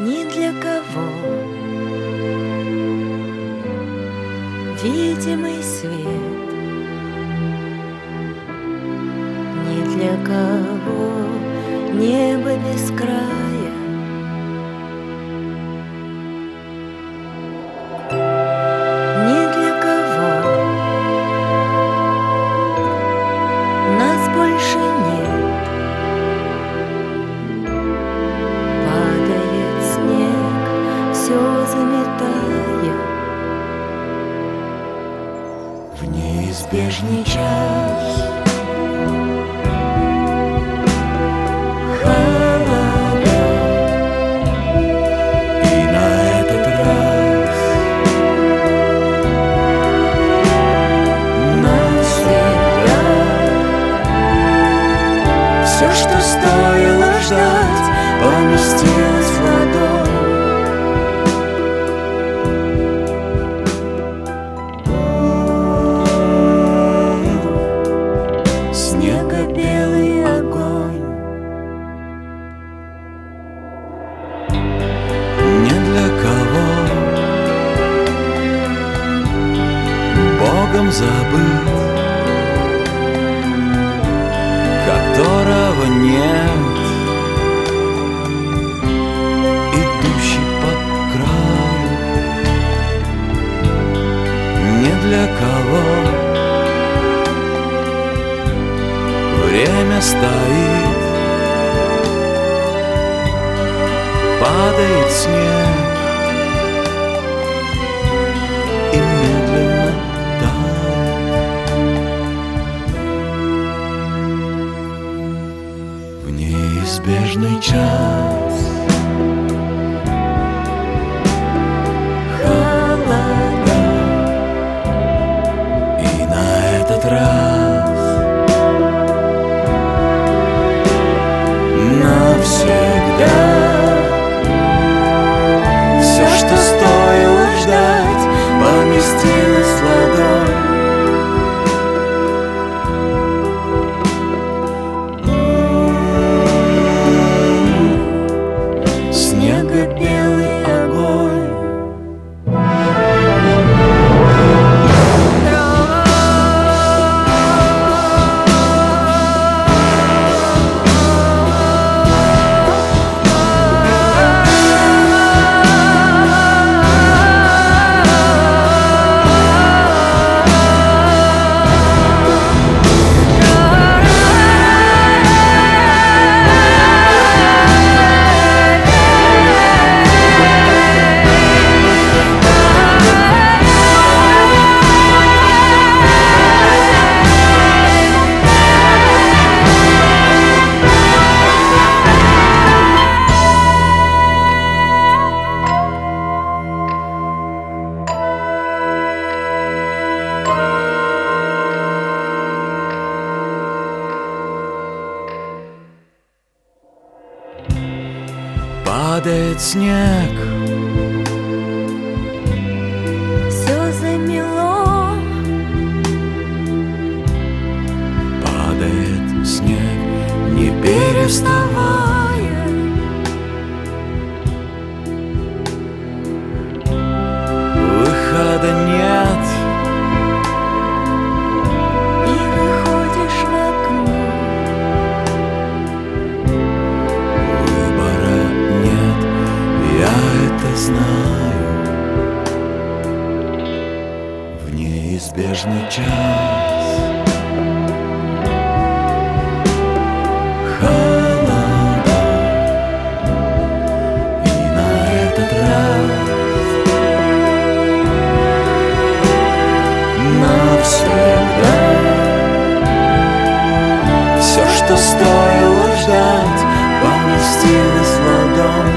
Ни для кого видимый свет, ни для кого небо без края. Ни для кого нас больше нет. Падает снег, все заметая. В неизбежный час холода, и на этот раз навсегда все, что стоило ждать, поместилось в ладонь. Снего-белый огонь. Не для кого Богом забыт, которого нет, идущий по краю. Не для кого время стоит, падает снег и медленно тает. В неизбежный час холода, и на этот раз навсегда все, что стоило ждать, поместилось в ладонь. Снего-белый огонь. Падает снег, все замело. Падает снег, не переставая. Выхода нет, и выходишь в окно. Я это знаю. В неизбежный час холода, и на этот раз навсегда все, что стоило ждать, поместилось в ладонь.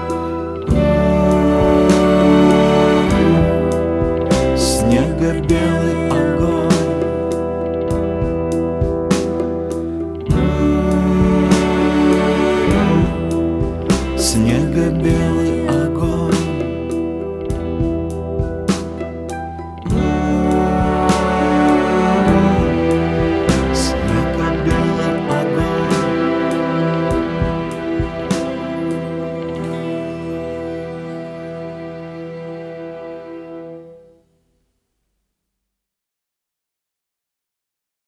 Снего-белый